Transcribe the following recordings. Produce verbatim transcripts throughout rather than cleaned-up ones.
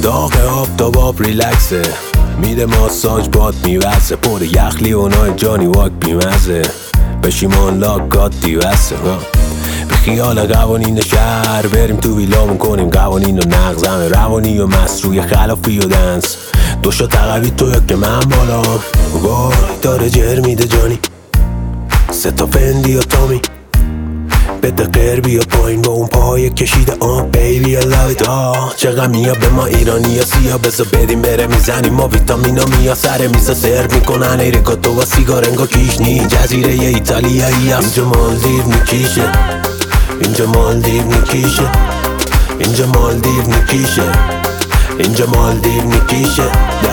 داغ آب تا باب ریلکسه، میده ماساژ باد میوزه، پر یخلی اونای جانی واک بیمزه، بشیمان لاک گاد دیوسته. به خیال قوانین شهر بریم تو ویلامون کنیم قوانین و نقض، همه روانی و مسروی خلافی و دنس، دوشا تقوی تو یا که من بالا وای داره جر میده جانی، سه تا فندی و تامی بده قربی و پایین با اون پای کشیده آه بیبی I love it. آه چه غمیا به ما ایرانی یا سیا، بزا بدیم بره میزنیم ما ویتامینا میا، سر میزا سرو میکنن ایرکاتو و سیگار انگا کیشنی، جزیره ی ایتالیایی هست اینجا مالدیو میکیشه، اینجا مالدیو میکیشه، اینجا مالدیو میکیشه، اینجا مالدیو میکیشه.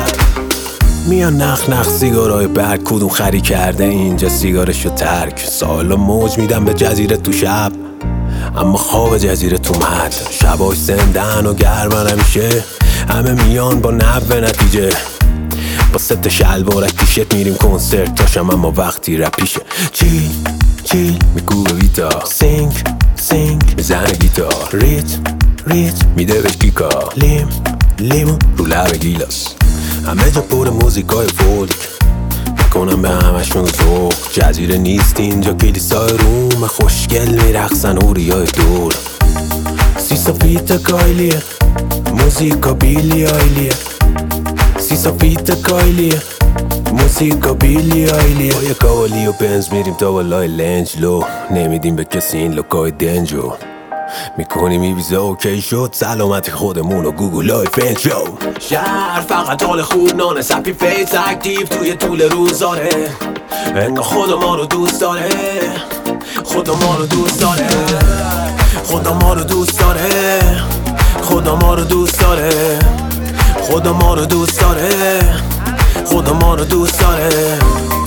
میان نخ نخ سیگارای برگ، کدوم خری کرده اینجا سیگارشو ترک، سالا موج میدم به جزیره تو شب، اما خواب جزیره تو مد، شباش زندن و گرمن همیشه، همه میان با نب نتیجه، با ست شلوارک تیشت میریم کنسرت تاشم، اما وقتی رپیشه چیل چیل میگوه ویتا، سینگ سینگ میزنه گیتار، ریت ریت میده بهش گیکا، لیم لیمون رو لب گیلاس، همه جا پر موزیکای فولک میکنم به همشون ذوق، جزیره نیست اینجا کلیسای روم، خوشگل میرقصن اوریای دور، سیسا فیت کایلیه موزیکا بیلی آیلیه، سیسا فیت کایلیه موزیکا بیلی آیلیه، با یه کاوالی و بنز میریم تا بالای لنجلو، نمیدیم به کسی این لوکای دنجو، میکنیم این ویزا اوکی شد، سلامتی خودمون و گوگل های فنجو، شهر فقط حال خوب نانه، سپی فیس اکتیو توی طول روزانه، انگا خدا ما رو دوست داره، خدا ما رو دوست داره، خدا ما رو دوست داره، خدا ما رو دوست داره، خدا ما رو دوست داره، خدا ما رو دوست داره.